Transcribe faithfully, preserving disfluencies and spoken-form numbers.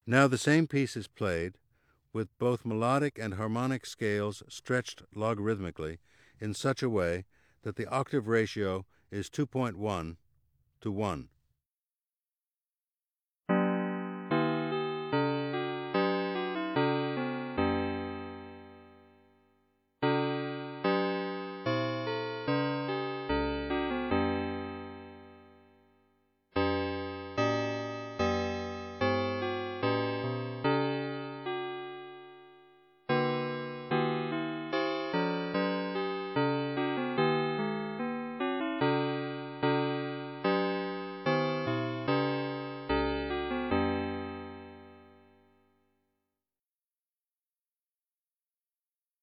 Now the same piece is played with both melodic and harmonic scales stretched logarithmically in such a way that the octave ratio is two point one to one.